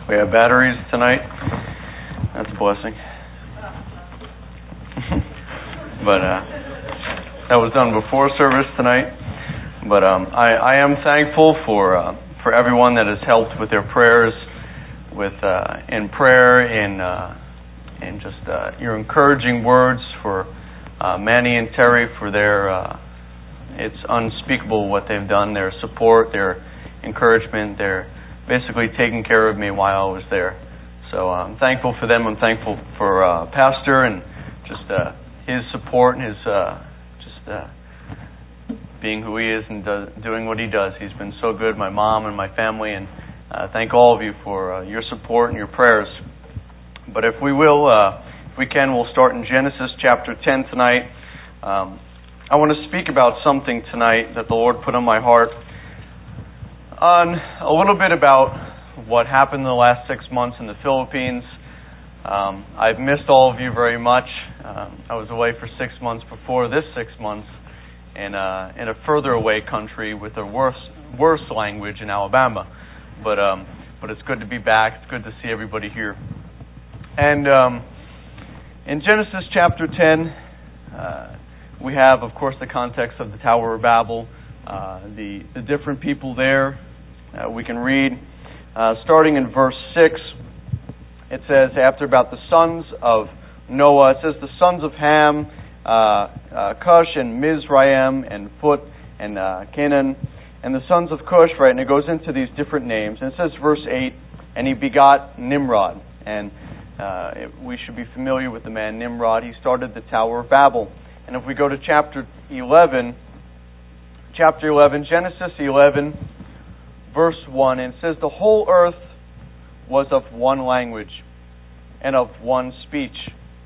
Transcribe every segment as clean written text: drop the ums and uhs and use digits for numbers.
We have batteries tonight. That's a blessing. But that was done before service tonight. But I am thankful for everyone that has helped with their prayers, in prayer, in just your encouraging words for Manny and Terry for their. It's unspeakable what they've done. Their support, their encouragement, their basically taking care of me while I was there. So I'm thankful for them. I'm thankful for Pastor and just his support and his being who he is and doing what he does. He's been so good, my mom and my family, and thank all of you for your support and your prayers. But if we will, if we can, we'll start in Genesis chapter 10 tonight. I want to speak about something tonight that the Lord put on my heart. On a little bit about what happened in the last 6 months in the Philippines. I've missed all of you very much. I was away for 6 months before this 6 months in a further away country with a worse language in Alabama. But it's good to be back. It's good to see everybody here. And in Genesis chapter 10, we have, of course, the context of the Tower of Babel, the different people there. We can read, starting in verse 6, it says, after about the sons of Noah, it says the sons of Ham, Cush and Mizraim and Phut and Canaan, and the sons of Cush, right, and it goes into these different names. And it says, verse 8, and he begot Nimrod. And we should be familiar with the man Nimrod. He started the Tower of Babel. And if we go to chapter 11, Genesis 11, verse 1, and it says, the whole earth was of one language and of one speech.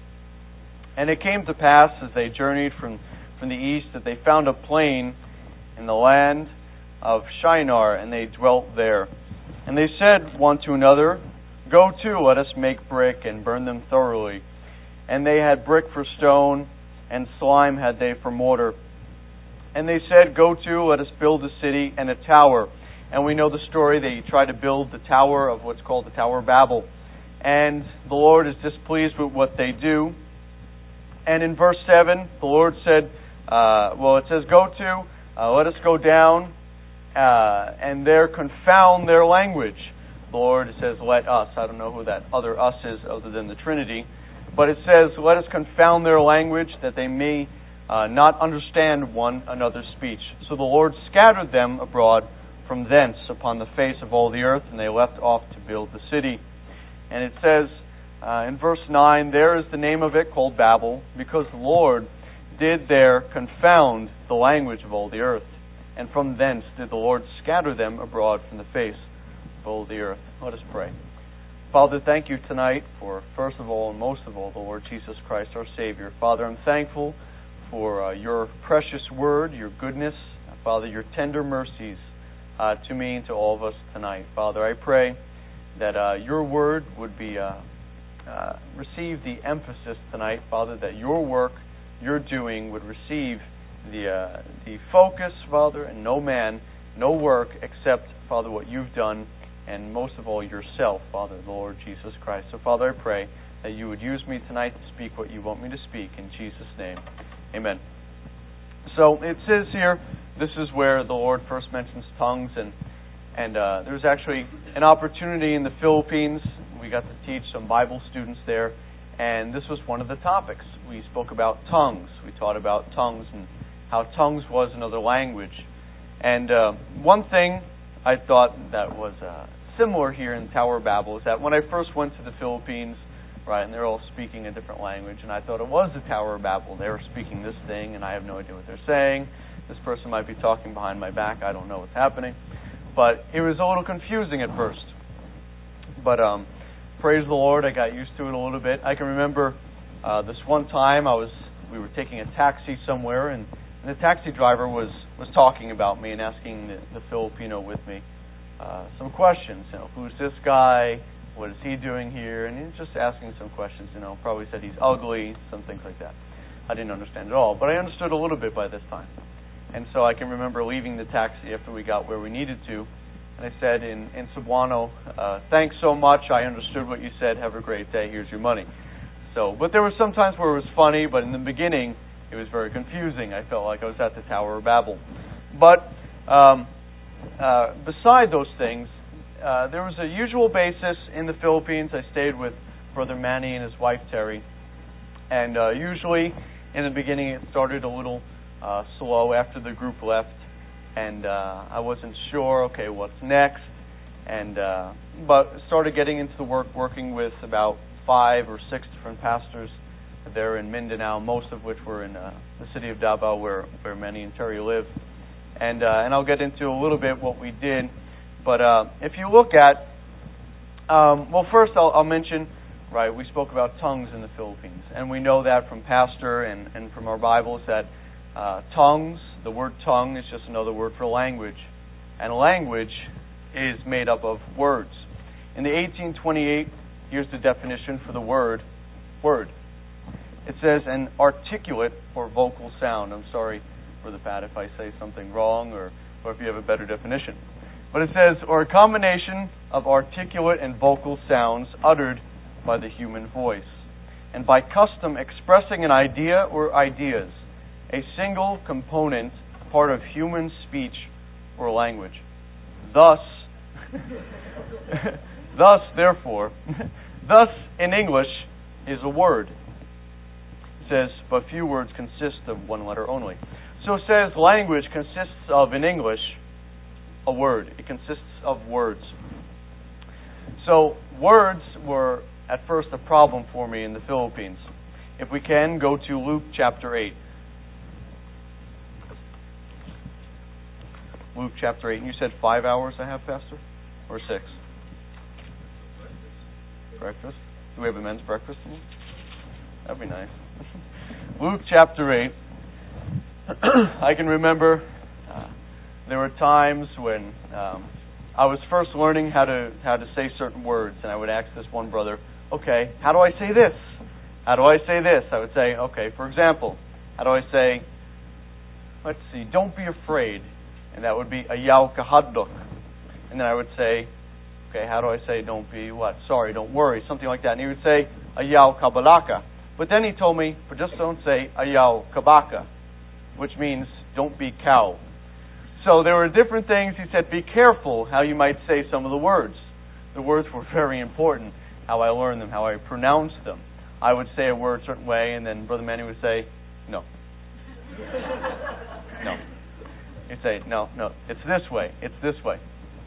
And it came to pass, as they journeyed from the east, that they found a plain in the land of Shinar, and they dwelt there. And they said one to another, go to, let us make brick and burn them thoroughly. And they had brick for stone, and slime had they for mortar. And they said, go to, let us build a city and a tower. And we know the story. They tried to build the tower of what's called the Tower of Babel. And the Lord is displeased with what they do. And in verse 7, the Lord said, it says, go to, let us go down, and there confound their language. The Lord, it says, let us. I don't know who that other us is other than the Trinity. But it says, let us confound their language, that they may not understand one another's speech. So the Lord scattered them abroad from thence upon the face of all the earth, and they left off to build the city. And it says in verse 9, there is the name of it called Babel, because the Lord did there confound the language of all the earth. And from thence did the Lord scatter them abroad from the face of all the earth. Let us pray. Father, thank you tonight for, first of all and most of all, the Lord Jesus Christ, our Savior. Father, I'm thankful for your precious word, your goodness, Father, your tender mercies to me and to all of us tonight. Father, I pray that your word would be receive the emphasis tonight, Father, that your work, your doing would receive the focus, Father, and no man, no work except, Father, what you've done, and most of all yourself, Father, the Lord Jesus Christ. So, Father, I pray that you would use me tonight to speak what you want me to speak. In Jesus' name, amen. So, it says here, this is where the Lord first mentions tongues, and there's actually an opportunity in the Philippines. We got to teach some Bible students there, and this was one of the topics. We spoke about tongues. We taught about tongues and how tongues was another language. And one thing I thought that was similar here in Tower of Babel is that when I first went to the Philippines, right, and they're all speaking a different language, and I thought it was the Tower of Babel. They were speaking this thing, and I have no idea what they're saying. This person might be talking behind my back. I don't know what's happening. But it was a little confusing at first. But praise the Lord, I got used to it a little bit. I can remember this one time we were taking a taxi somewhere, and the taxi driver was talking about me and asking the Filipino with me some questions. Who's this guy? What is he doing here? And he's just asking some questions. Probably said he's ugly, some things like that. I didn't understand at all, but I understood a little bit by this time. And so I can remember leaving the taxi after we got where we needed to, And I said in Cebuano, thanks so much. I understood what you said. Have a great day. Here's your money. But there were some times where it was funny, but in the beginning, it was very confusing. I felt like I was at the Tower of Babel. But beside those things, there was a usual basis in the Philippines. I stayed with Brother Manny and his wife Terry. And usually, in the beginning, it started a little slow after the group left. And I wasn't sure, okay, what's next? And but started getting into the working with about 5 or 6 different pastors there in Mindanao, most of which were in the city of Davao, where Manny and Terry live. And I'll get into a little bit what we did. But if you look at, well, first I'll mention, right, we spoke about tongues in the Philippines. And we know that from Pastor and from our Bibles that tongues, the word tongue is just another word for language. And language is made up of words. In the 1828, here's the definition for the word. It says an articulate or vocal sound. I'm sorry, Brother Pat, if I say something wrong or if you have a better definition. But it says, or a combination of articulate and vocal sounds uttered by the human voice, and by custom expressing an idea or ideas, a single component part of human speech or language. Thus, in English is a word. It says, but few words consist of one letter only. So it says language consists of, in English, a word. It consists of words. So words were at first a problem for me in the Philippines. If we can, go to Luke chapter 8. Luke chapter 8. And you said 5 hours I have, Pastor? Or 6? Breakfast? Do we have a men's breakfast tonight? That'd be nice. Luke chapter 8. I can remember there were times when I was first learning how to say certain words, and I would ask this one brother, okay, how do I say this? How do I say this? I would say, okay, for example, how do I say, let's see, don't be afraid, and that would be ayaw kahadlok. And then I would say, okay, how do I say don't be what? Sorry, don't worry, something like that. And he would say ayaw kabalaka. But then he told me, but just don't say ayaw kabaka, which means don't be cow. So there were different things. He said, be careful how you might say some of the words. The words were very important, how I learned them, how I pronounced them. I would say a word a certain way, and then Brother Manny would say, no. No. He'd say, no, it's this way. It's this way.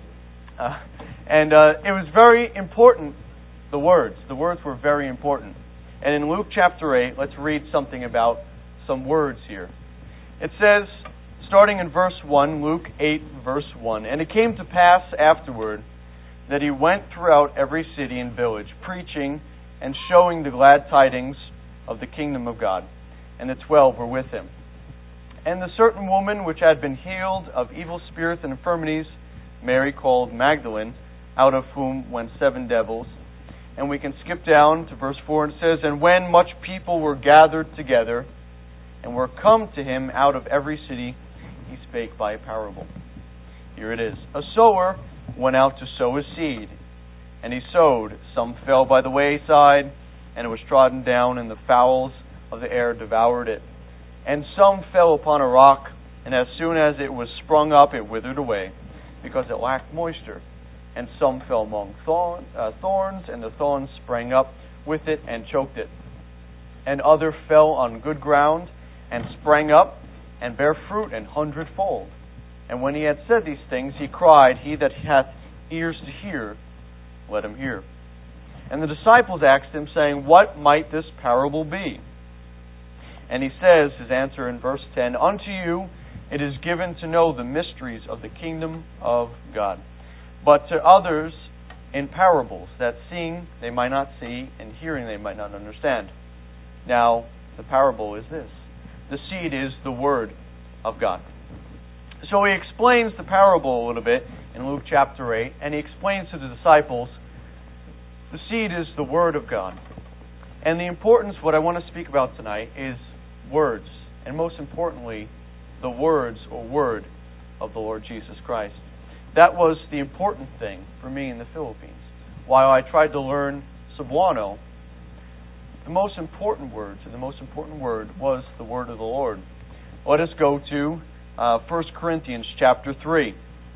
And it was very important, the words. The words were very important. And in Luke chapter 8, let's read something about some words here. It says, starting in verse 1, Luke 8, verse 1, and it came to pass afterward that he went throughout every city and village, preaching and showing the glad tidings of the kingdom of God. And the 12 were with him. And the certain woman which had been healed of evil spirits and infirmities, Mary called Magdalene, out of whom went 7 devils. And we can skip down to verse 4, and it says, and when much people were gathered together, and were come to him out of every city, he spake by a parable. Here it is. A sower went out to sow his seed, and he sowed. Some fell by the wayside, and it was trodden down, and the fowls of the air devoured it. And some fell upon a rock, and as soon as it was sprung up, it withered away, because it lacked moisture. And some fell among thorns, and the thorns sprang up with it and choked it. And other fell on good ground, and sprang up, and bare fruit 100-fold. And when he had said these things, he cried, he that hath ears to hear, let him hear. And the disciples asked him, saying, what might this parable be? And he says, his answer in verse 10, unto you it is given to know the mysteries of the kingdom of God, but to others in parables, that seeing they might not see, and hearing they might not understand. Now, the parable is this. The seed is the word of God. So he explains the parable a little bit in Luke chapter 8, and he explains to the disciples, the seed is the word of God. And the importance, what I want to speak about tonight, is words. And most importantly, the words or word of the Lord Jesus Christ. that was the important thing for me in the Philippines. While I tried to learn Cebuano, the most important word was the word of the Lord. Let us go to 1 Corinthians chapter 3.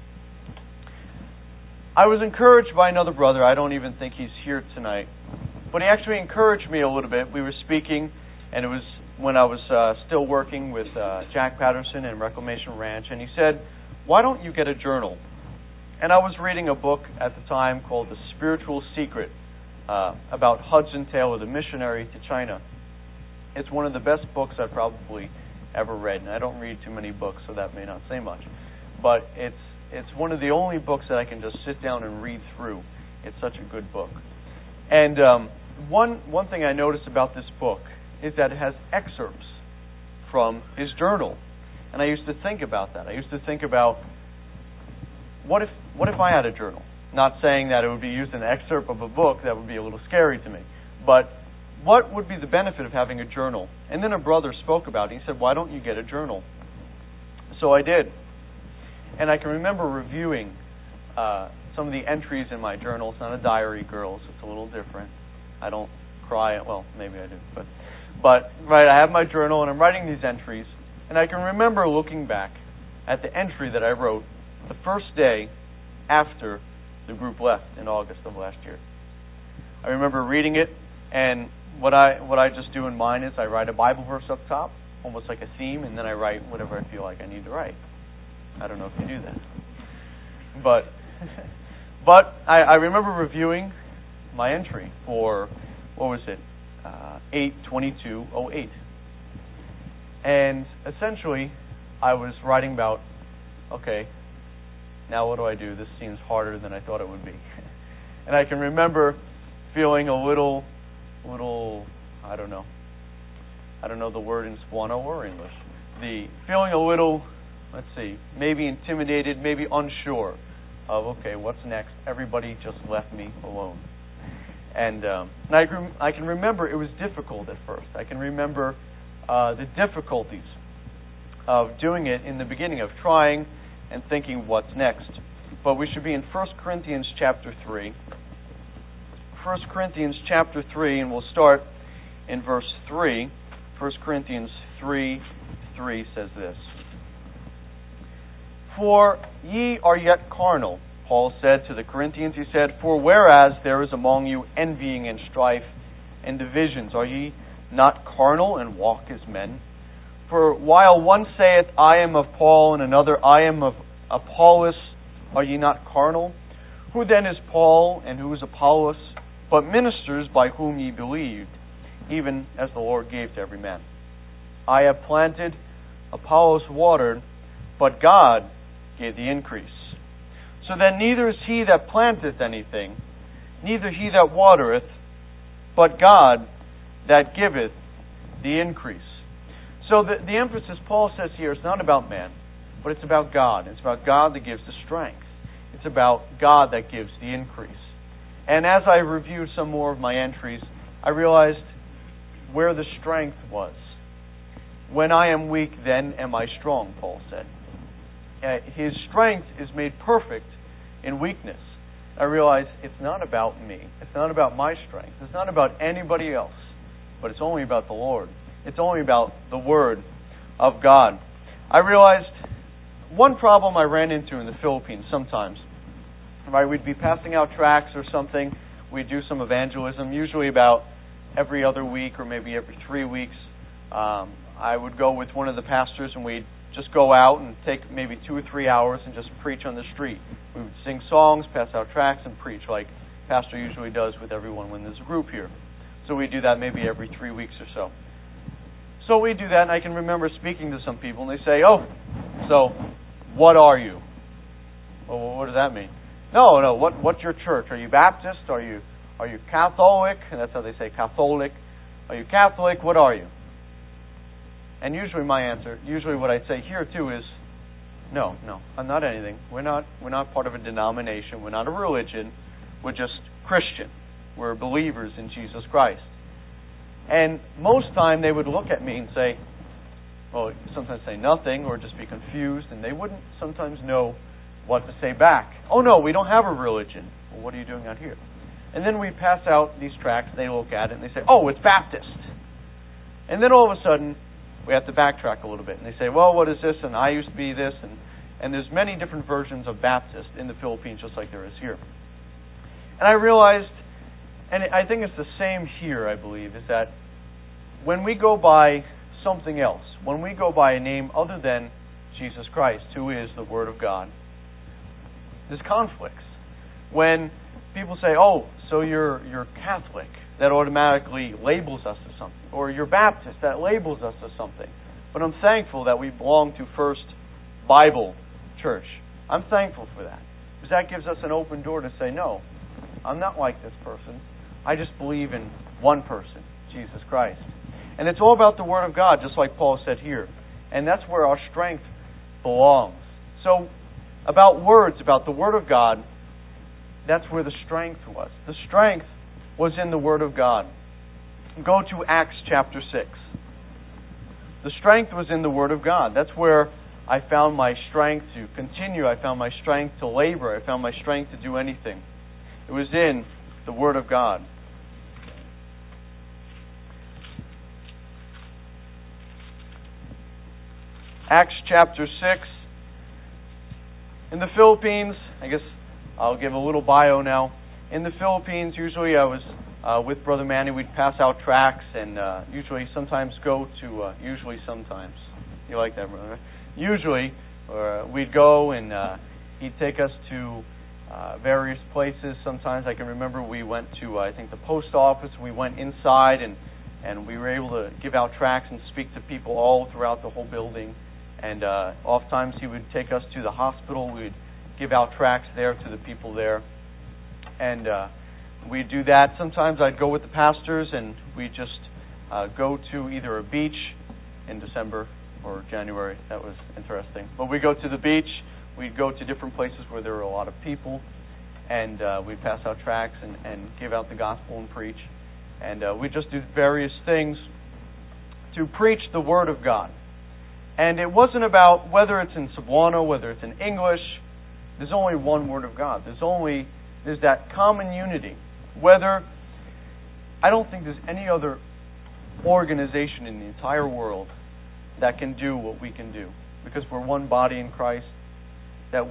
I was encouraged by another brother. I don't even think he's here tonight. But he actually encouraged me a little bit. We were speaking, and it was when I was still working with Jack Patterson and Reclamation Ranch, and he said, "Why don't you get a journal?" And I was reading a book at the time called The Spiritual Secret, about Hudson Taylor, the missionary to China. It's one of the best books I've probably ever read, and I don't read too many books, so that may not say much. But it's one of the only books that I can just sit down and read through. It's such a good book. And one thing I noticed about this book is that it has excerpts from his journal. And I used to think about that. I used to think about, what if I had a journal? Not saying that it would be used in an excerpt of a book. That would be a little scary to me. But what would be the benefit of having a journal? And then a brother spoke about it. He said, "Why don't you get a journal?" So I did. And I can remember reviewing some of the entries in my journal. It's not a diary, girls. It's a little different. I don't cry. Well, maybe I do. But right, I have my journal, and I'm writing these entries. And I can remember looking back at the entry that I wrote the first day after the group left in August of last year. I remember reading it, and what I just do in mine is I write a Bible verse up top, almost like a theme, and then I write whatever I feel like I need to write. I don't know if you do that. But I remember reviewing my entry for, 8/22/08. And essentially, I was writing about, okay, now what do I do? This seems harder than I thought it would be. And I can remember feeling a little, I don't know the word in Cebuano or English. Feeling a little, maybe intimidated, maybe unsure of, okay, what's next? Everybody just left me alone. And I can remember it was difficult at first. I can remember the difficulties of doing it in the beginning, of trying and thinking what's next. But we should be in 1 Corinthians chapter 3. 1 Corinthians chapter 3, and we'll start in verse 3. 1 Corinthians 3:3 says this. "For ye are yet carnal," Paul said to the Corinthians. He said, "For whereas there is among you envying and strife and divisions, are ye not carnal and walk as men? For while one saith, I am of Paul, and another, I am of Apollos, are ye not carnal? Who then is Paul, and who is Apollos, but ministers by whom ye believed, even as the Lord gave to every man? I have planted, Apollos watered, but God gave the increase. So then neither is he that planteth anything, neither he that watereth, but God that giveth the increase." So the emphasis Paul says here is not about man, but it's about God. It's about God that gives the strength. It's about God that gives the increase. And as I reviewed some more of my entries, I realized where the strength was. "When I am weak, then am I strong," Paul said. His strength is made perfect in weakness. I realized it's not about me. It's not about my strength. It's not about anybody else. But it's only about the Lord. It's only about the Word of God. I realized one problem I ran into in the Philippines sometimes. Right, we'd be passing out tracts or something. We'd do some evangelism, usually about every other week or maybe every 3 weeks. I would go with one of the pastors, and we'd just go out and take maybe 2 or 3 hours and just preach on the street. We would sing songs, pass out tracts, and preach like Pastor usually does with everyone when there's a group here. So we do that maybe every 3 weeks or so. So we do that, and I can remember speaking to some people, and they say, "Oh, so what are you?" Well, what does that mean? No. What's your church? Are you Baptist? Are you Catholic? And that's how they say Catholic. Are you Catholic? What are you? And usually my answer, what I'd say here too is, no, I'm not anything. We're not part of a denomination. We're not a religion. We're just Christian. We're believers in Jesus Christ. And most time they would look at me and say, well, sometimes say nothing or just be confused, and they wouldn't sometimes know what to say back. Oh no, we don't have a religion. Well, what are you doing out here? And then we pass out these tracts, and they look at it, and they say, oh, it's Baptist. And then all of a sudden, we have to backtrack a little bit. And they say, well, what is this? And I used to be this. And there's many different versions of Baptist in the Philippines, just like there is here. And I realized, and I think it's the same here, I believe, is that when we go by something else, when we go by a name other than Jesus Christ, who is the Word of God, there's conflicts. When people say, oh, so you're Catholic, that automatically labels us as something. Or you're Baptist, that labels us as something. But I'm thankful that we belong to First Bible Church. I'm thankful for that. Because that gives us an open door to say, no, I'm not like this person. I just believe in one person, Jesus Christ. And it's all about the Word of God, just like Paul said here. And that's where our strength belongs. So, about words, about the Word of God, that's where the strength was. The strength was in the Word of God. Go to Acts chapter 6. The strength was in the Word of God. That's where I found my strength to continue. I found my strength to labor. I found my strength to do anything. It was in the Word of God. Acts chapter 6. In the Philippines, I guess I'll give a little bio now. In the Philippines, usually I was with Brother Manny. We'd pass out tracts and usually sometimes go to, sometimes. You like that, brother? Usually, we'd go and he'd take us to various places. Sometimes I can remember we went to, I think, the post office. We went inside and we were able to give out tracts and speak to people all throughout the whole building. And oftentimes he would take us to the hospital. We'd give out tracts there to the people there. And we'd do that. Sometimes I'd go with the pastors and we'd just go to either a beach in December or January. That was interesting. But we'd go to the beach. We'd go to different places where there were a lot of people. And we'd pass out tracts and give out the gospel and preach. And we'd just do various things to preach the Word of God. And it wasn't about whether it's in Cebuano, whether it's in English. There's only one Word of God. There's that common unity. I don't think there's any other organization in the entire world that can do what we can do. Because we're one body in Christ. That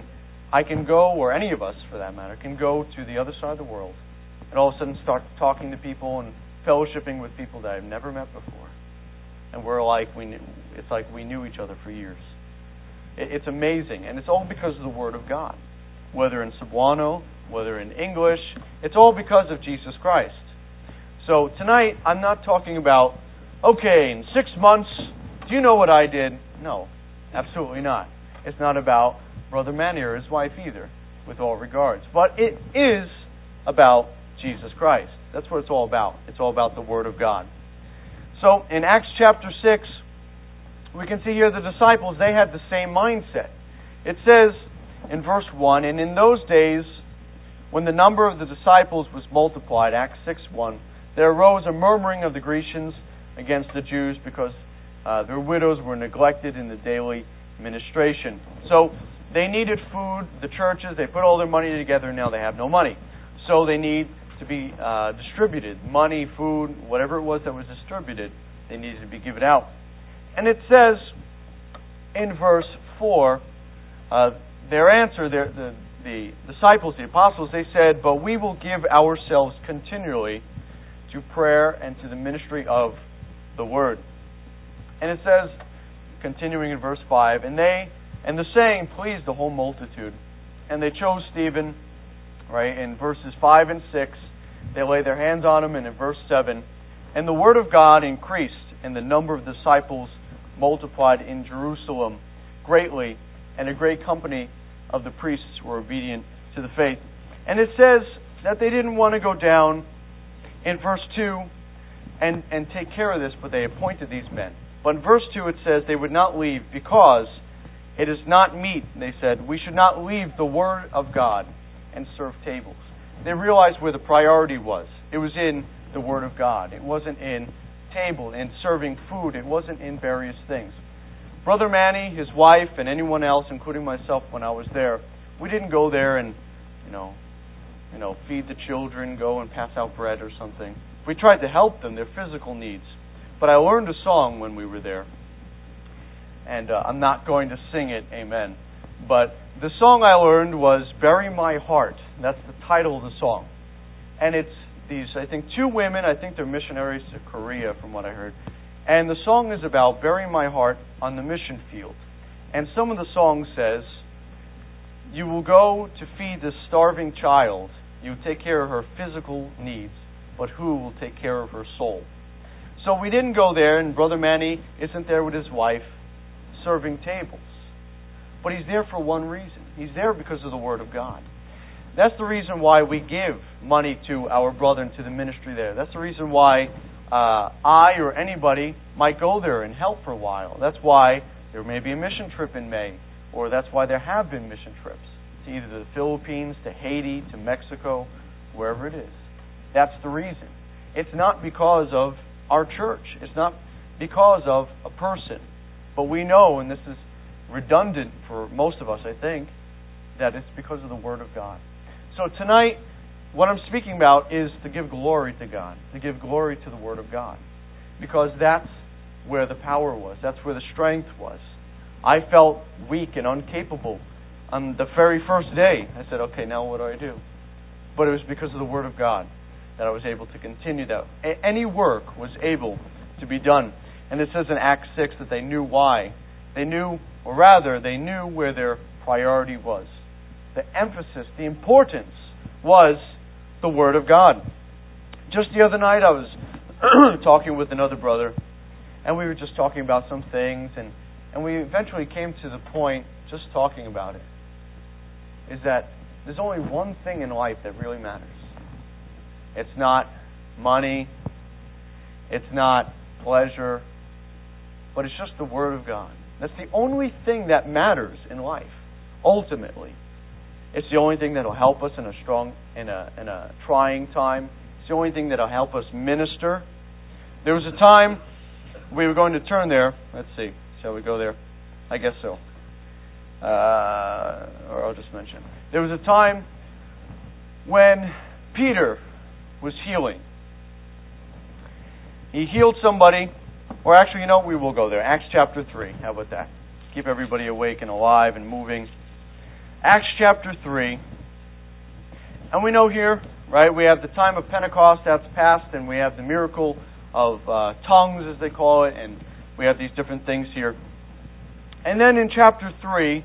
I can go, or any of us for that matter, can go to the other side of the world and all of a sudden start talking to people and fellowshipping with people that I've never met before. And it's like we knew each other for years. It's amazing. And it's all because of the Word of God. Whether in Cebuano, whether in English, it's all because of Jesus Christ. So tonight, I'm not talking about, okay, in 6 months, do you know what I did? No, absolutely not. It's not about Brother Manny or his wife either, with all regards. But it is about Jesus Christ. That's what it's all about. It's all about the Word of God. So, in Acts chapter 6, we can see here the disciples, they had the same mindset. It says in verse 1, and in those days, when the number of the disciples was multiplied, Acts 6:1, there arose a murmuring of the Grecians against the Jews because their widows were neglected in the daily ministration. So, they needed food, the churches, they put all their money together, and now they have no money. So they need to be distributed. Money, food, whatever it was that was distributed, they needed to be given out. And it says in verse 4, their answer, the disciples, the apostles, they said, but we will give ourselves continually to prayer and to the ministry of the Word. And it says, continuing in verse 5, and the saying pleased the whole multitude. And they chose Stephen, right, in verses 5 and 6. They laid their hands on him, and in verse 7, and the Word of God increased, and the number of disciples multiplied in Jerusalem greatly, and a great company of the priests were obedient to the faith. And it says that they didn't want to go down in verse 2 and take care of this, but they appointed these men. But in verse 2 it says they would not leave because it is not meet, they said, we should not leave the Word of God and serve tables. They realized where the priority was. It was in the Word of God. It wasn't in table, in serving food. It wasn't in various things. Brother Manny, his wife, and anyone else, including myself when I was there, we didn't go there and, feed the children, go and pass out bread or something. We tried to help them, their physical needs. But I learned a song when we were there. And I'm not going to sing it, amen. But the song I learned was Bury My Heart. That's the title of the song. And it's these, I think, two women, I think they're missionaries to Korea from what I heard. And the song is about burying my heart on the mission field. And some of the song says, you will go to feed this starving child. You take care of her physical needs, but who will take care of her soul? So we didn't go there, and Brother Manny isn't there with his wife serving tables. But he's there for one reason. He's there because of the Word of God. That's the reason why we give money to our brother and to the ministry there. That's the reason why I or anybody might go there and help for a while. That's why there may be a mission trip in May, or that's why there have been mission trips to either the Philippines, to Haiti, to Mexico, wherever it is. That's the reason. It's not because of our church. It's not because of a person. But we know, and this is redundant for most of us, I think, that it's because of the Word of God. So tonight, what I'm speaking about is to give glory to God, to give glory to the Word of God. Because that's where the power was. That's where the strength was. I felt weak and incapable on the very first day. I said, okay, now what do I do? But it was because of the Word of God that I was able to continue that. Any work was able to be done. And it says in Acts 6 that they knew why. They knew where their priority was. The emphasis, the importance was the Word of God. Just the other night I was talking with another brother, and we were just talking about some things, and we eventually came to the point, just talking about it, is that there's only one thing in life that really matters. It's not money, it's not pleasure, but it's just the Word of God. That's the only thing that matters in life, ultimately. It's the only thing that will help us in a trying time. It's the only thing that will help us minister. There was a time we were going to turn there. Let's see. Shall we go there? I guess so. Or I'll just mention. There was a time when Peter was healing. He healed somebody. Or actually, we will go there. Acts chapter 3. How about that? Keep everybody awake and alive and moving. Acts chapter 3. And we know here, right, we have the time of Pentecost that's passed, and we have the miracle of tongues, as they call it, and we have these different things here. And then in chapter 3,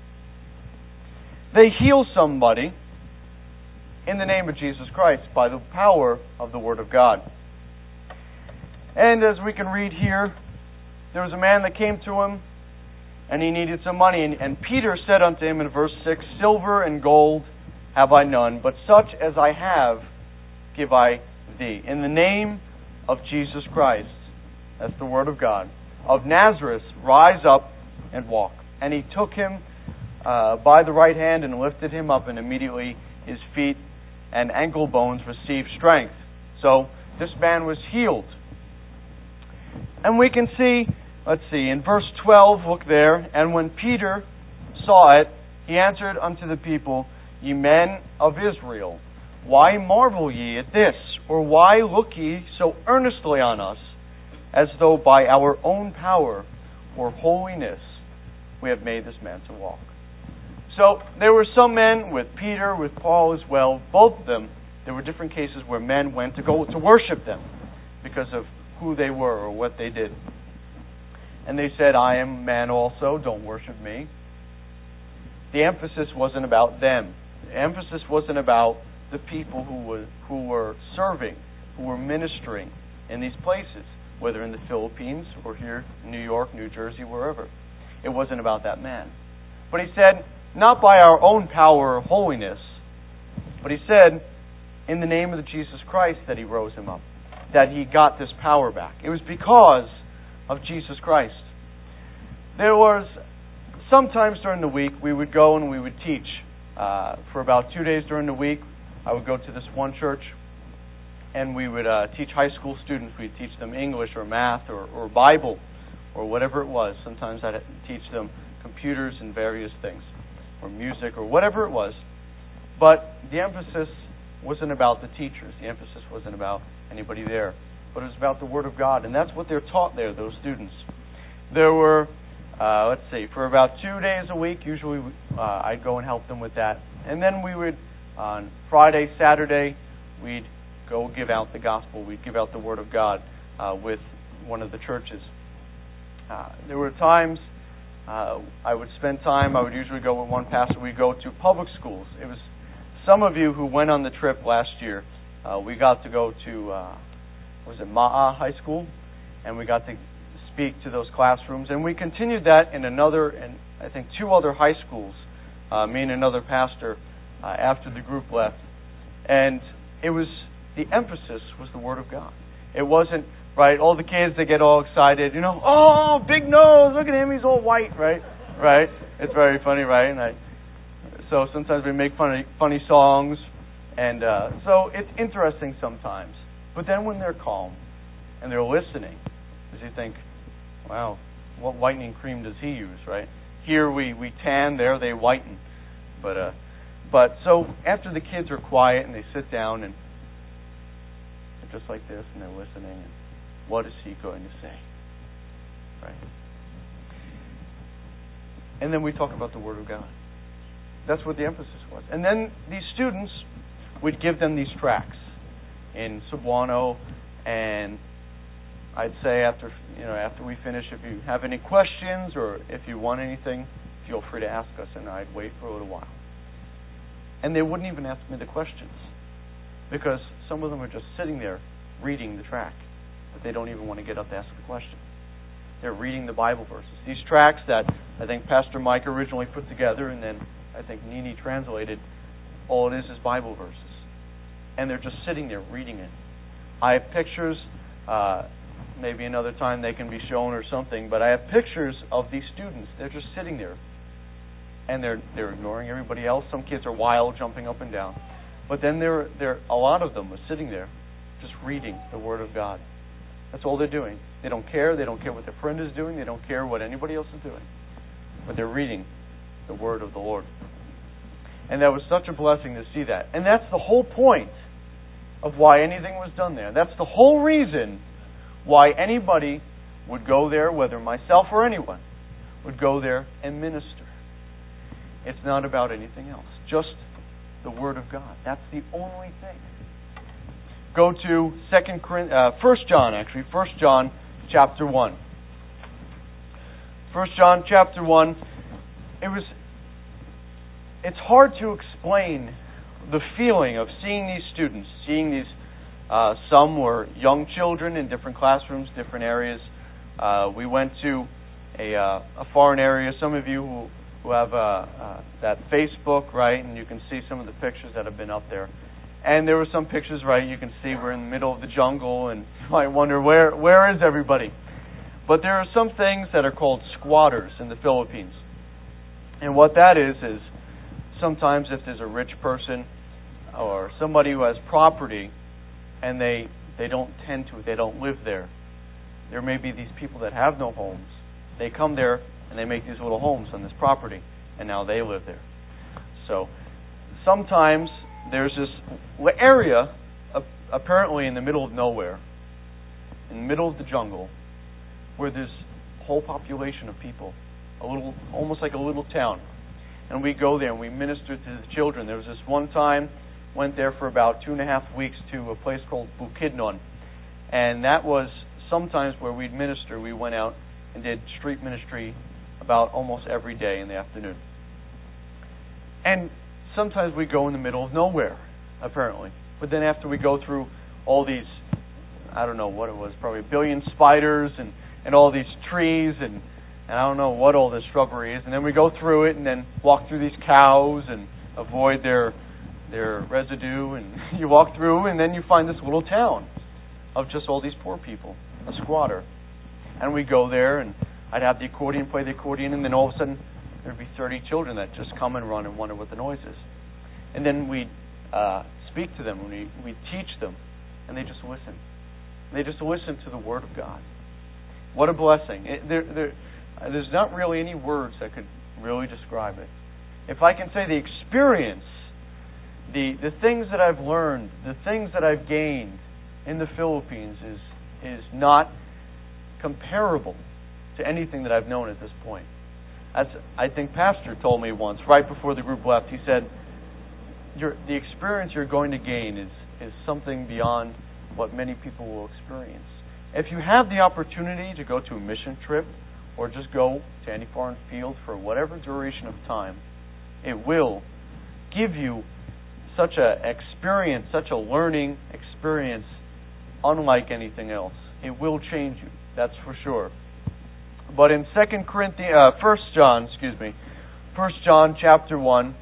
they heal somebody in the name of Jesus Christ by the power of the Word of God. And as we can read here, there was a man that came to him, and he needed some money. And Peter said unto him in verse 6, Silver and gold have I none, but such as I have give I thee. In the name of Jesus Christ, that's the Word of God, of Nazareth, rise up and walk. And he took him by the right hand and lifted him up, and immediately his feet and ankle bones received strength. So this man was healed. And we can see, let's see, in verse 12, look there, and when Peter saw it, he answered unto the people, Ye men of Israel, why marvel ye at this? Or why look ye so earnestly on us, as though by our own power or holiness we have made this man to walk? So there were some men with Peter, with Paul as well, both of them. There were different cases where men went to go to worship them because of who they were or what they did. And they said, I am man also, don't worship me. The emphasis wasn't about them. The emphasis wasn't about the people who were serving, who were ministering in these places, whether in the Philippines or here in New York, New Jersey, wherever. It wasn't about that man. But he said, not by our own power or holiness, but he said, in the name of Jesus Christ that he rose him up, that he got this power back. It was because of Jesus Christ. There was, sometimes during the week, we would go and we would teach. For about 2 days during the week, I would go to this one church, and we would teach high school students. We'd teach them English or math or Bible or whatever it was. Sometimes I'd teach them computers and various things, or music, or whatever it was. But the emphasis wasn't about the teachers. The emphasis wasn't about anybody there. But it was about the Word of God. And that's what they're taught there, those students. There were, for about 2 days a week, usually I'd go and help them with that. And then we would, on Friday, Saturday, we'd go give out the gospel. We'd give out the Word of God with one of the churches. There were times I would spend time. I would usually go with one pastor. We'd go to public schools. It was some of you who went on the trip last year. We got to go to Ma'a High School, and we got to speak to those classrooms. And we continued that in I think 2 other high schools. Me and another pastor after the group left, and it was the emphasis was the Word of God. It wasn't. Right, all the kids, they get all excited, oh, big nose, look at him, he's all white, right? It's very funny, right? And so sometimes we make funny songs, and so it's interesting sometimes. But then when they're calm and they're listening, because you think, wow, what whitening cream does he use, right? Here we tan, there they whiten. But so after the kids are quiet and they sit down and they're just like this and they're listening, and what is he going to say? Right? And then we talk about the Word of God. That's what the emphasis was. And then these students would give them these tracts in Cebuano, and I'd say after we finish, if you have any questions or if you want anything, feel free to ask us, and I'd wait for a little while. And they wouldn't even ask me the questions, because some of them are just sitting there reading the tract. But they don't even want to get up to ask the question. They're reading the Bible verses. These tracts that I think Pastor Mike originally put together, and then I think Nini translated, all it is Bible verses. And they're just sitting there reading it. I have pictures, maybe another time they can be shown or something, but I have pictures of these students. They're just sitting there. And they're ignoring everybody else. Some kids are wild, jumping up and down. But then a lot of them are sitting there just reading the Word of God. That's all they're doing. They don't care. They don't care what their friend is doing. They don't care what anybody else is doing. But they're reading the Word of the Lord. And that was such a blessing to see that. And that's the whole point of why anything was done there. That's the whole reason why anybody would go there, whether myself or anyone, would go there and minister. It's not about anything else. Just the Word of God. That's the only thing. Go to 1 John chapter 1. 1 John chapter 1. It's hard to explain the feeling of seeing these students, some were young children in different classrooms, different areas. We went to a foreign area. Some of you who have that Facebook, right, and you can see some of the pictures that have been up there. And there were some pictures, right, you can see we're in the middle of the jungle, and you might wonder, where is everybody? But there are some things that are called squatters in the Philippines. And what that is sometimes if there's a rich person or somebody who has property and they don't tend to it, they don't live there. There may be these people that have no homes. They come there and they make these little homes on this property, and now they live there. So sometimes there's this area apparently in the middle of nowhere, in the middle of the jungle, where there's a whole population of people, almost like a little town. And we go there and we minister to the children. There was this one time, went there for about 2.5 weeks to a place called Bukidnon. And that was sometimes where we'd minister. We went out and did street ministry about almost every day in the afternoon. And sometimes we go in the middle of nowhere, apparently. But then after we go through all these, I don't know what it was, probably 1 billion spiders and all these trees and I don't know what all this shrubbery is. And then we go through it and then walk through these cows and avoid their residue. And you walk through and then you find this little town of just all these poor people, a squatter. And we go there and I'd have the accordion, play the accordion, and then all of a sudden there'd be 30 children that just come and run and wonder what the noise is. And then we'd speak to them and we'd teach them, and they just listen. They just listen to the Word of God. What a blessing. There's not really any words that could really describe it. If I can say the experience, the things that I've learned, the things that I've gained in the Philippines is not comparable to anything that I've known at this point. As I think Pastor told me once, right before the group left, he said, the experience you're going to gain is something beyond what many people will experience. If you have the opportunity to go to a mission trip or just go to any foreign field for whatever duration of time, it will give you such an experience, such a learning experience unlike anything else. It will change you, that's for sure. But in 1 John chapter 1,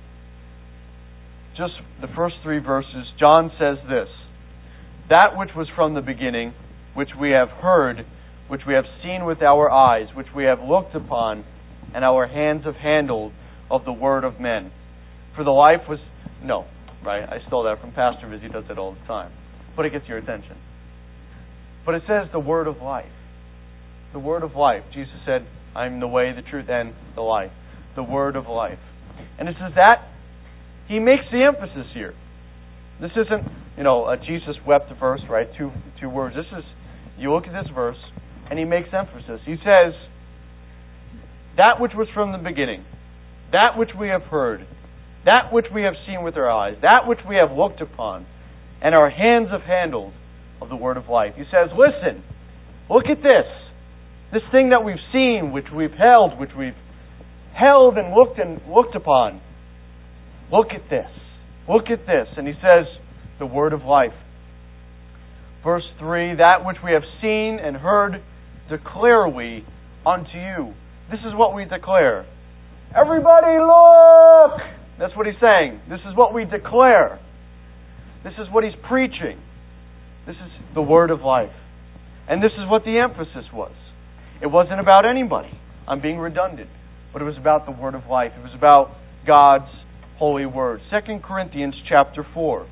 just the first 3 verses, John says this: "That which was from the beginning, which we have heard, which we have seen with our eyes, which we have looked upon, and our hands have handled of the word of men. For the life was..." No, right? I stole that from Pastor Viz. He does it all the time. But it gets your attention. But it says the word of life. The word of life. Jesus said, "I'm the way, the truth, and the life." The word of life. And it says that he makes the emphasis here. This isn't, Jesus wept verse, right? Two words. This is, you look at this verse, and he makes emphasis. He says, "That which was from the beginning, that which we have heard, that which we have seen with our eyes, that which we have looked upon, and our hands have handled of the word of life." He says, listen, look at this. This thing that we've seen, which we've held and looked upon. Look at this. Look at this. And he says, the word of life. Verse 3, "That which we have seen and heard declare we unto you." This is what we declare. Everybody look! That's what he's saying. This is what we declare. This is what he's preaching. This is the word of life. And this is what the emphasis was. It wasn't about anybody. I'm being redundant. But it was about the word of life. It was about God's holy word. 2 Corinthians chapter 4.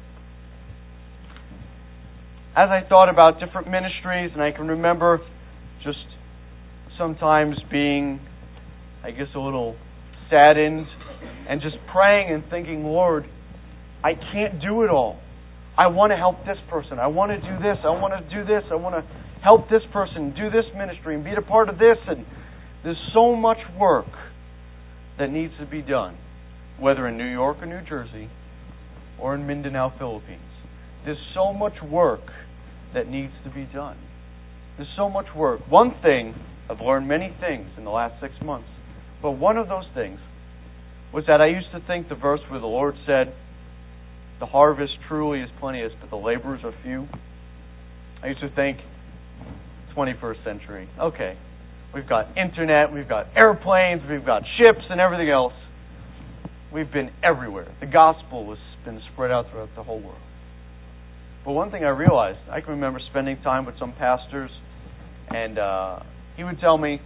As I thought about different ministries, and I can remember just sometimes being, I guess, a little saddened and just praying and thinking, Lord, I can't do it all. I want to help this person. I want to do this. I want to do this. I want to help this person, do this ministry, and be a part of this. And there's so much work that needs to be done, whether in New York or New Jersey or in Mindanao, Philippines. There's so much work that needs to be done. There's so much work. One thing, I've learned many things in the last 6 months, but one of those things was that I used to think the verse where the Lord said, "The harvest truly is plenteous, but the laborers are few." I used to think, 21st century. Okay, we've got internet, we've got airplanes, we've got ships and everything else. We've been everywhere. The gospel has been spread out throughout the whole world. But one thing I realized, I can remember spending time with some pastors, and he would tell me,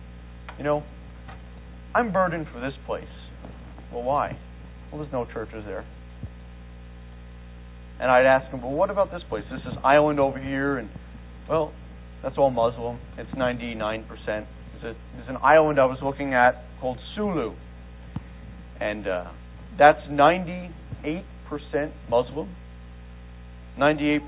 I'm burdened for this place. Well, why? Well, there's no churches there. And I'd ask him, well, what about this place? This is island over here, and, well, that's all Muslim. It's 99%. There's an island I was looking at called Sulu, and that's 98% Muslim. 98%.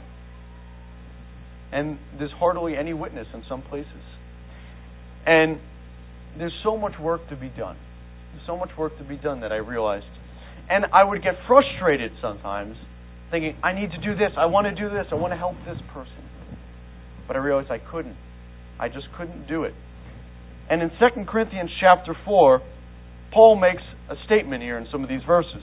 And there's hardly any witness in some places. And there's so much work to be done. There's so much work to be done that I realized. And I would get frustrated sometimes, thinking, I need to do this, I want to do this, I want to help this person. But I realized I couldn't. I just couldn't do it. And in 2 Corinthians chapter 4, Paul makes a statement here in some of these verses.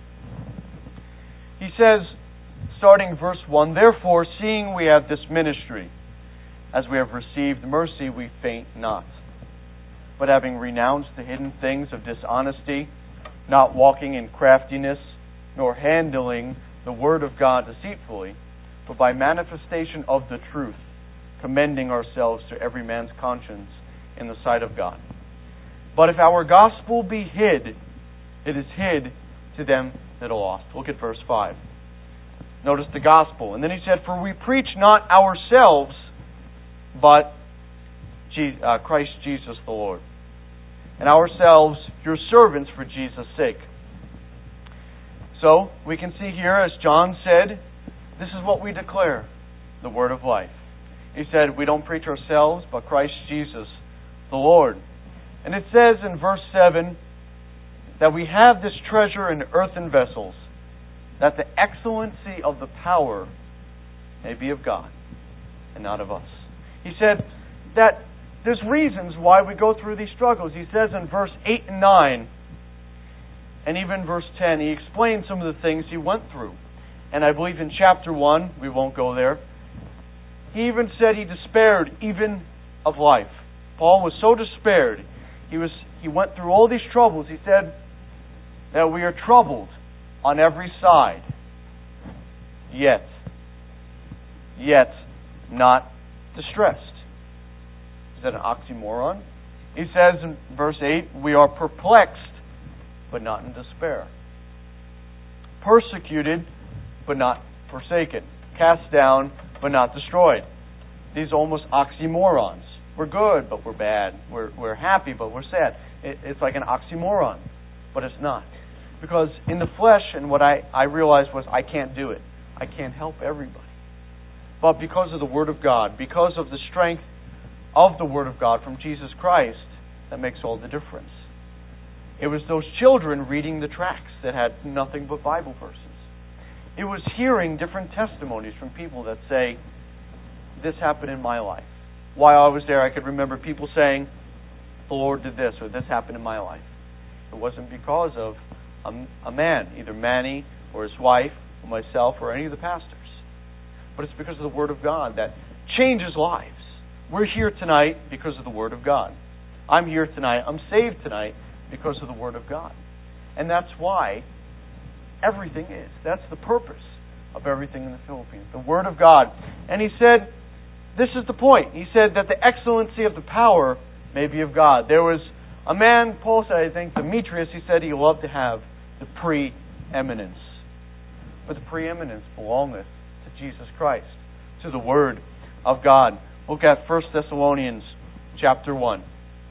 He says, starting verse 1, "Therefore, seeing we have this ministry, as we have received mercy, we faint not. But having renounced the hidden things of dishonesty, not walking in craftiness, nor handling the word of God deceitfully, but by manifestation of the truth, commending ourselves to every man's conscience in the sight of God. But if our gospel be hid, it is hid to them that are lost." Look at verse 5. Notice the gospel. And then he said, "For we preach not ourselves, but Christ Jesus the Lord, and ourselves your servants for Jesus' sake. So, we can see here, as John said, this is what we declare, the word of life. He said, we don't preach ourselves, but Christ Jesus the Lord. And it says in verse 7 that we have this treasure in earthen vessels, that the excellency of the power may be of God and not of us. He said that there's reasons why we go through these struggles. He says in verse 8 and 9, and even verse 10, he explains some of the things he went through. And I believe in chapter 1, we won't go there, he even said he despaired even of life. Paul was so despaired. He went through all these troubles. He said that we are troubled on every side, yet not distressed. Is that an oxymoron? He says in verse 8, we are perplexed, but not in despair. Persecuted, but not forsaken. Cast down, but not destroyed. These are almost oxymorons. We're good, but we're bad. We're happy, but we're sad. It's like an oxymoron, but it's not. Because in the flesh, and what I realized was I can't do it. I can't help everybody. But because of the Word of God, because of the strength of the Word of God from Jesus Christ, that makes all the difference. It was those children reading the tracts that had nothing but Bible verses. It was hearing different testimonies from people that say, this happened in my life. While I was there, I could remember people saying, the Lord did this, or this happened in my life. It wasn't because of a man, either Manny or his wife, or myself, or any of the pastors. But it's because of the Word of God that changes lives. We're here tonight because of the Word of God. I'm here tonight, I'm saved tonight because of the Word of God. And that's why everything is. That's the purpose of everything in the Philippines. The Word of God. And he said, this is the point. He said that the excellency of the power may be of God. There was a man, Paul said, I think, Demetrius, he said he loved to have the preeminence. But the preeminence belongeth to Jesus Christ, to the Word of God. Look at 1 Thessalonians chapter 1.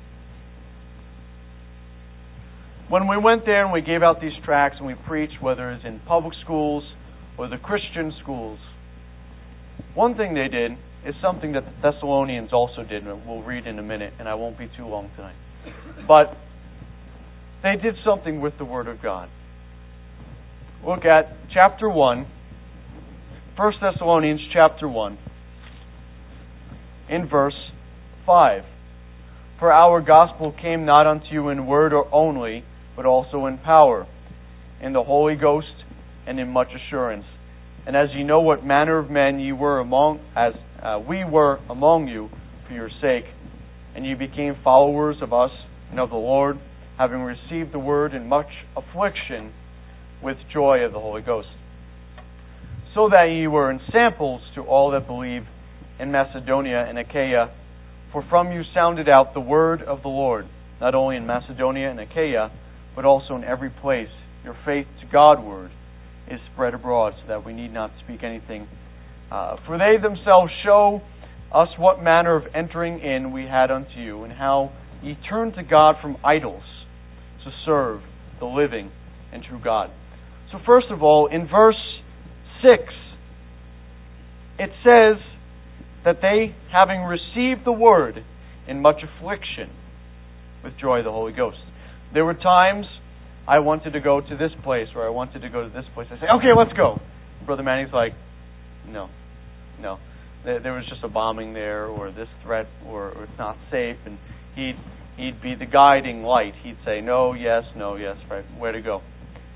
When we went there and we gave out these tracts and we preached, whether it's in public schools or the Christian schools, one thing they did is something that the Thessalonians also did, and we'll read in a minute, and I won't be too long tonight. But they did something with the Word of God. Look at chapter 1, 1 Thessalonians chapter 1, in verse 5. For our gospel came not unto you in word or only, but also in power, in the Holy Ghost, and in much assurance. And as ye know what manner of men ye were we were among you for your sake, and ye became followers of us and of the Lord, having received the word in much affliction with joy of the Holy Ghost. So that ye were ensamples to all that believe in Macedonia and Achaia, for from you sounded out the word of the Lord, not only in Macedonia and Achaia, but also in every place. Your faith to Godward is spread abroad, so that we need not speak anything. For they themselves show us what manner of entering in we had unto you, and how ye turned to God from idols to serve the living and true God. So first of all, in verse 6, it says that they, having received the word in much affliction, with joy of the Holy Ghost. There were times I wanted to go to this place, or I wanted to go to this place. I say, okay, let's go. Brother Manny's like, no. There was just a bombing there, or this threat, or it's not safe, and he'd be the guiding light. He'd say, no, yes, right, where to go.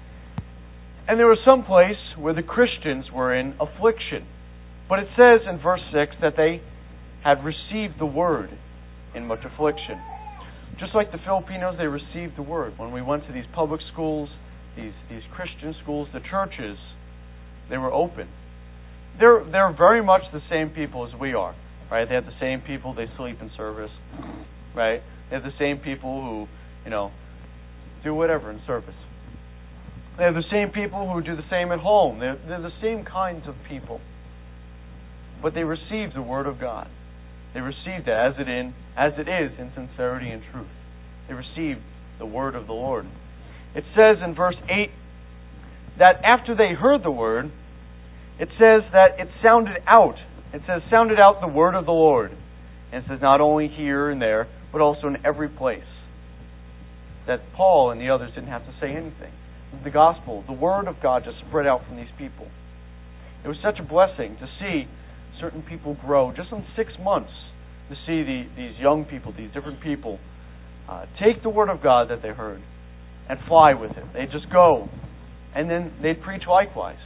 And there was some place where the Christians were in affliction. But it says in verse 6 that they had received the word in much affliction. Just like the Filipinos, they received the word. When we went to these public schools, these Christian schools, the churches, they were open. They're very much the same people as we are, right? They have the same people, they sleep in service, right? They have the same people who, do whatever in service. They have the same people who do the same at home. They're the same kinds of people. But they received the Word of God. They received it as it is in sincerity and truth. They received the word of the Lord. It says in verse 8 that after they heard the word, it says that it sounded out. It says, sounded out the word of the Lord. And it says not only here and there, but also in every place. That Paul and the others didn't have to say anything. The gospel, the word of God just spread out from these people. It was such a blessing to see certain people grow just in 6 months, to see these young people, these different people, take the word of God that they heard and fly with it. They'd just go, and then they'd preach likewise.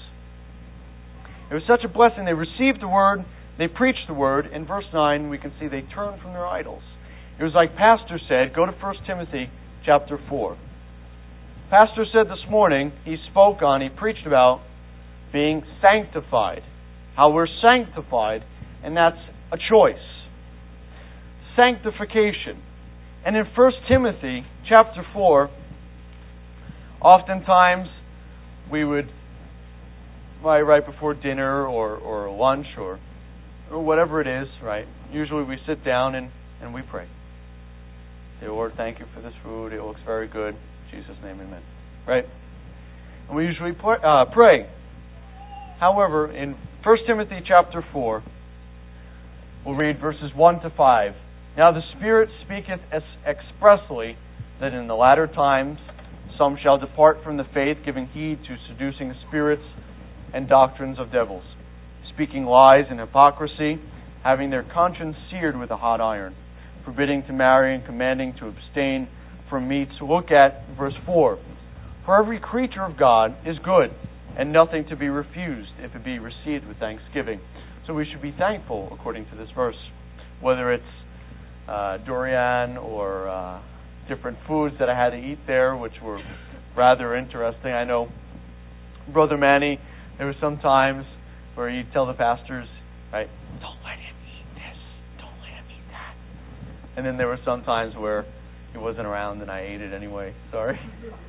It was such a blessing. They received the word, they preached the word. In verse 9, we can see they turned from their idols. It was like Pastor said, go to 1 Timothy chapter 4. Pastor said this morning, he preached about being sanctified. How we're sanctified, and that's a choice. Sanctification. And in 1 Timothy chapter 4, oftentimes we would, right before dinner or lunch or whatever it is, right? Usually we sit down and we pray. Say, Lord, thank you for this food. It looks very good. In Jesus' name, amen. Right? And we usually pray. However, in 1 Timothy chapter 4, we'll read verses 1 to 5. Now the Spirit speaketh expressly that in the latter times some shall depart from the faith, giving heed to seducing spirits and doctrines of devils, speaking lies and hypocrisy, having their conscience seared with a hot iron, forbidding to marry and commanding to abstain from meats. Look at verse 4. For every creature of God is good, and nothing to be refused if it be received with thanksgiving. So we should be thankful according to this verse. Whether it's durian or different foods that I had to eat there, which were rather interesting. I know Brother Manny, there were some times where he'd tell the pastors, right, don't let him eat this, don't let him eat that. And then there were some times where he wasn't around and I ate it anyway. Sorry.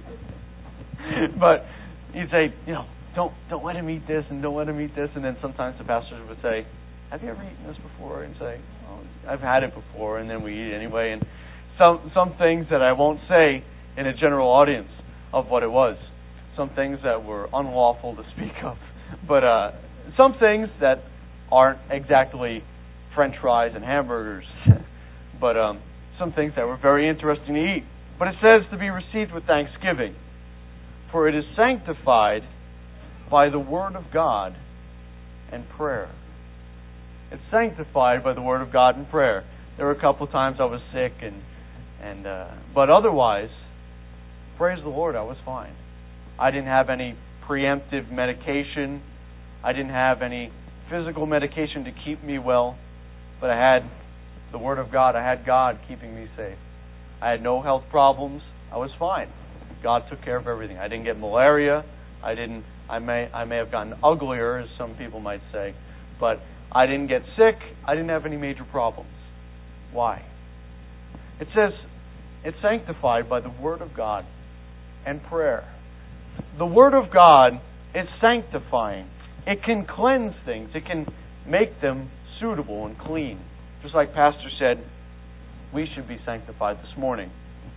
But he'd say, don't let him eat this and don't let him eat this. And then sometimes the pastors would say, have you ever eaten this before? And say, oh, I've had it before. And then we eat it anyway. And some things that I won't say in a general audience of what it was. Some things that were unlawful to speak of. But some things that aren't exactly French fries and hamburgers. But some things that were very interesting to eat. But it says to be received with thanksgiving. For it is sanctified by the word of God and prayer. It's sanctified by the word of God and prayer. There were a couple of times I was sick, but otherwise, praise the Lord, I was fine. I didn't have any preemptive medication. I didn't have any physical medication to keep me well, but I had the word of God. I had God keeping me safe. I had no health problems. I was fine. God took care of everything. I didn't get malaria. I may have gotten uglier, as some people might say, but I didn't get sick. I didn't have any major problems. Why? It says it's sanctified by the word of God and prayer. The word of God is sanctifying. It can cleanse things. It can make them suitable and clean. Just like Pastor said, we should be sanctified this morning.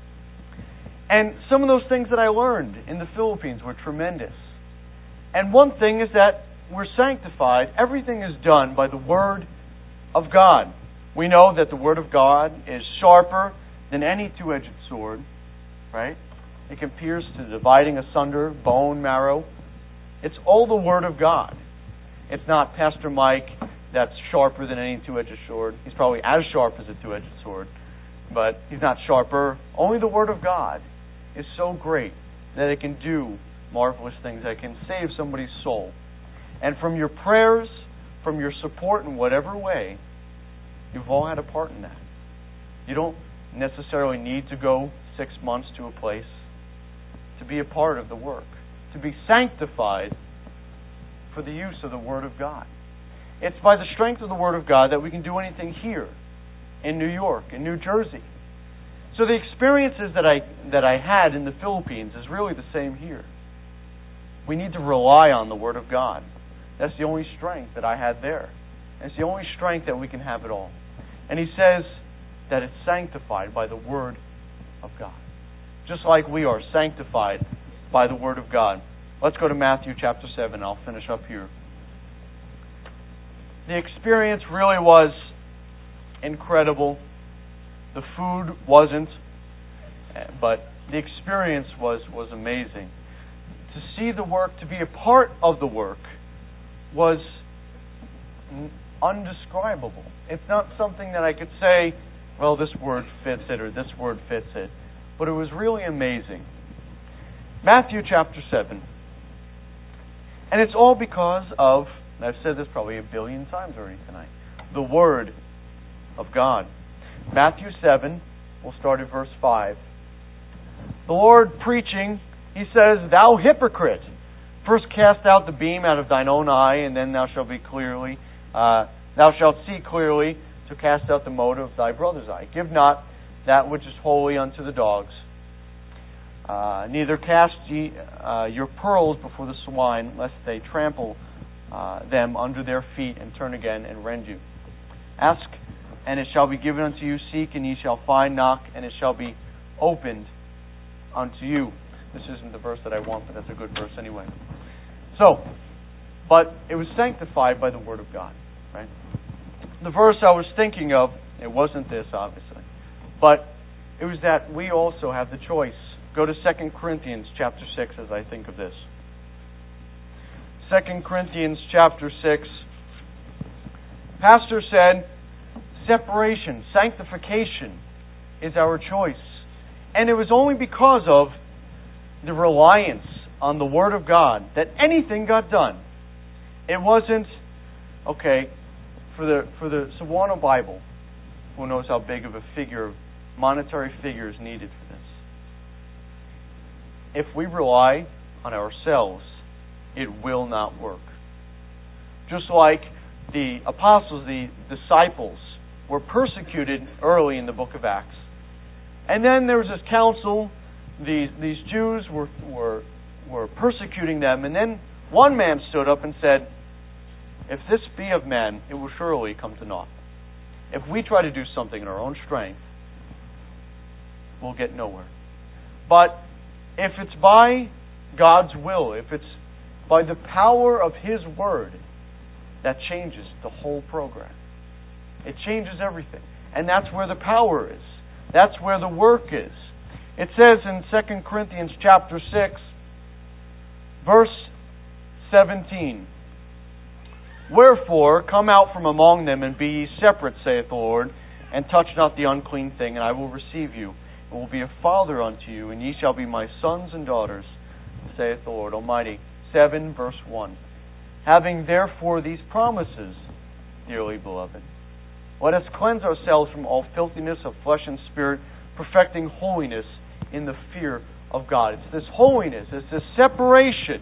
And some of those things that I learned in the Philippines were tremendous. And one thing is that we're sanctified. Everything is done by the Word of God. We know that the Word of God is sharper than any two-edged sword, right? It can pierce to dividing asunder bone, marrow. It's all the Word of God. It's not Pastor Mike that's sharper than any two-edged sword. He's probably as sharp as a two-edged sword, but he's not sharper. Only the Word of God is so great that it can do marvelous things, that it can save somebody's soul. And from your prayers, from your support in whatever way, you've all had a part in that. You don't necessarily need to go 6 months to a place to be a part of the work, to be sanctified for the use of the Word of God. It's by the strength of the Word of God that we can do anything here in New York, in New Jersey. So the experiences that I had in the Philippines is really the same here. We need to rely on the Word of God. That's the only strength that I had there. It's the only strength that we can have it all. And he says that it's sanctified by the Word of God. Just like we are sanctified by the Word of God. Let's go to Matthew chapter 7. I'll finish up here. The experience really was incredible. The food wasn't, but the experience was amazing. To see the work, to be a part of the work, was undescribable. It's not something that I could say, well, this word fits it or this word fits it. But it was really amazing. Matthew chapter 7. And it's all because of, and I've said this probably a billion times already tonight, the Word of God. Matthew 7, we'll start at verse 5. The Lord preaching, He says, "Thou hypocrite, first cast out the beam out of thine own eye, and then thou shalt see clearly to cast out the mote of thy brother's eye. Give not that which is holy unto the dogs. Neither cast ye your pearls before the swine, lest they trample them under their feet, and turn again and rend you. Ask, and it shall be given unto you. Seek, and ye shall find. Knock, and it shall be opened unto you." This isn't the verse that I want, but that's a good verse anyway. But it was sanctified by the Word of God, right? The verse I was thinking of, it wasn't this, obviously, but it was that we also have the choice. Go to 2 Corinthians chapter 6 as I think of this. 2 Corinthians chapter 6. Pastor said, separation, sanctification is our choice. And it was only because of the reliance on the Word of God that anything got done. It wasn't, okay, for the Sewanee Bible, who knows how big of a figure, monetary figure is needed for this. If we rely on ourselves, it will not work. Just like the apostles, the disciples, were persecuted early in the book of Acts. And then there was this council, these Jews were persecuting them, and then one man stood up and said, "If this be of men, it will surely come to naught. If we try to do something in our own strength, we'll get nowhere. But if it's by God's will, if it's by the power of His Word, that changes the whole program. It changes everything. And that's where the power is. That's where the work is. It says in 2 Corinthians chapter 6, verse 17, "Wherefore, come out from among them, and be ye separate, saith the Lord, and touch not the unclean thing, and I will receive you, and will be a father unto you, and ye shall be my sons and daughters, saith the Lord Almighty." 7 verse 1. "Having therefore these promises, dearly beloved, let us cleanse ourselves from all filthiness of flesh and spirit, perfecting holiness in the fear of God." It's this holiness, it's this separation,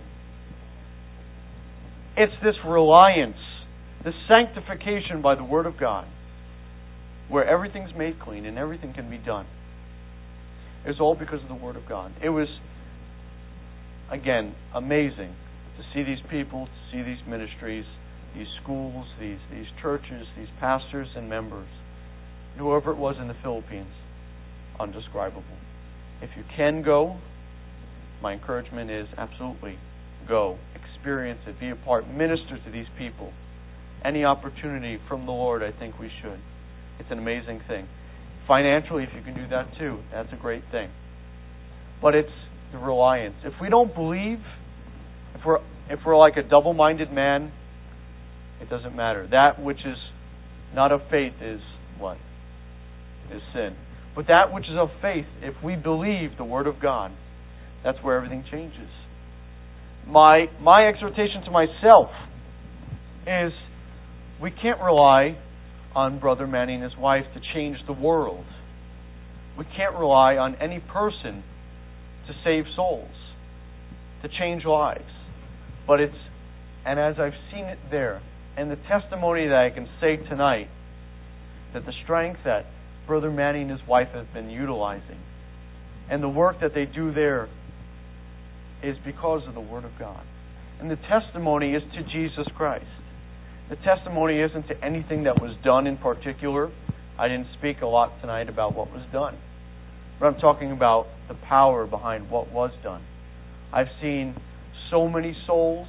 it's this reliance, this sanctification by the Word of God, where everything's made clean and everything can be done. It's all because of the Word of God. It was, again, amazing to see these people, to see these ministries, these schools, these churches, these pastors and members, whoever it was in the Philippines, undescribable. If you can go, my encouragement is absolutely go, experience it, be a part, minister to these people. Any opportunity from the Lord, I think we should. It's an amazing thing. Financially, if you can do that too, that's a great thing. But it's the reliance. If we don't believe, if we're like a double-minded man, it doesn't matter. That which is not of faith is what? Is sin. But that which is of faith, if we believe the Word of God, that's where everything changes. My exhortation to myself is we can't rely on Brother Manny and his wife to change the world. We can't rely on any person to save souls, to change lives. But and as I've seen it there, and the testimony that I can say tonight, that the strength that Brother Manny and his wife have been utilizing, and the work that they do there, is because of the Word of God. And the testimony is to Jesus Christ. The testimony isn't to anything that was done in particular I didn't speak a lot tonight about what was done, but I'm talking about the power behind what was done. I've seen so many souls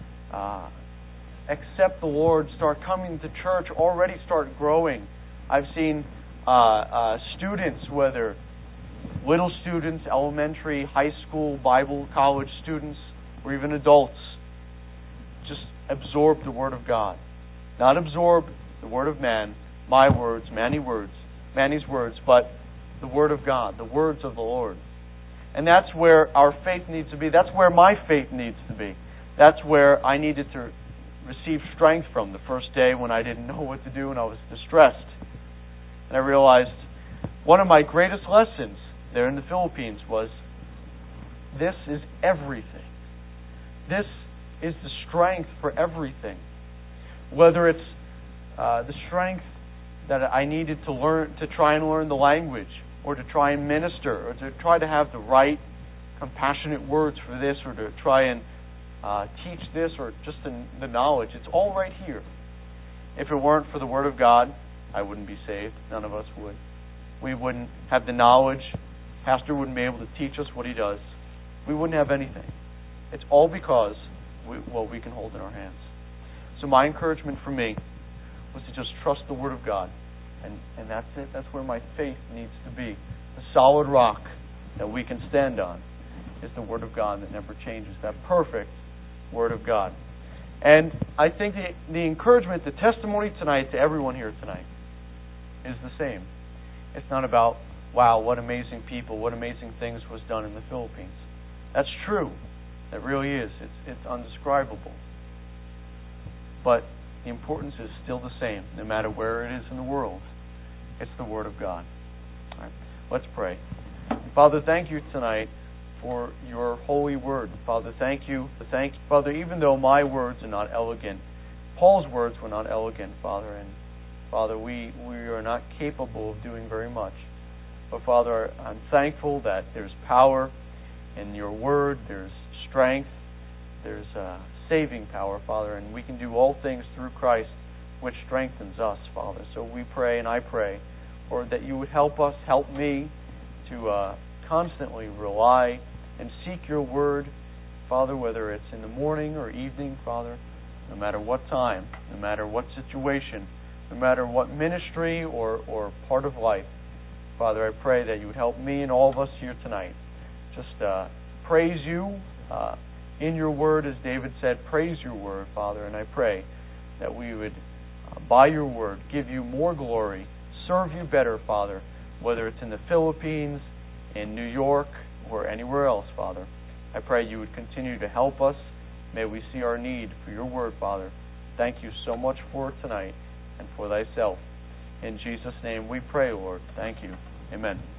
accept the Lord, start coming to church, already start growing. I've seen students, whether little students, elementary, high school, Bible, college students, or even adults, just absorb the Word of God. Not absorb the Word of man, my words, Manny's words, but the Word of God, the words of the Lord. And that's where our faith needs to be. That's where my faith needs to be. That's where I needed to receive strength from the first day when I didn't know what to do and I was distressed. And I realized one of my greatest lessons there in the Philippines was this is everything. This is the strength for everything. Whether it's the strength that I needed to learn, to try and learn the language, or to try and minister, or to try to have the right compassionate words for this, or to try and teach this, or just the knowledge. It's all right here. If it weren't for the Word of God, I wouldn't be saved. None of us would. We wouldn't have the knowledge. Pastor wouldn't be able to teach us what he does. We wouldn't have anything. It's all because we can hold in our hands. So my encouragement for me was to just trust the Word of God. And that's it. That's where my faith needs to be. The solid rock that we can stand on is the Word of God that never changes. That perfect Word of God. And I think the encouragement, the testimony tonight to everyone here tonight is the same. It's not about, wow, what amazing people, what amazing things was done in the Philippines. That's true. That really is. It's undescribable. But the importance is still the same, no matter where it is in the world. It's the Word of God. All right, let's pray. Father, thank you tonight for your holy word. Father, thank you. Father, even though my words are not elegant, Paul's words were not elegant, Father. And Father, we are not capable of doing very much. But Father, I'm thankful that there's power in your word. There's strength. There's saving power, Father. And we can do all things through Christ, which strengthens us, Father. So we pray, and I pray, Lord, that you would help us, help me to constantly rely and seek your word, Father, whether it's in the morning or evening, Father, no matter what time, no matter what situation, no matter what ministry or part of life. Father, I pray that you would help me and all of us here tonight. Just praise you in your word, as David said, praise your word, Father. And I pray that we would, by your word, give you more glory, serve you better, Father, whether it's in the Philippines, in New York, or anywhere else, Father. I pray you would continue to help us. May we see our need for your word, Father. Thank you so much for tonight and for thyself. In Jesus' name we pray, Lord. Thank you. Amen.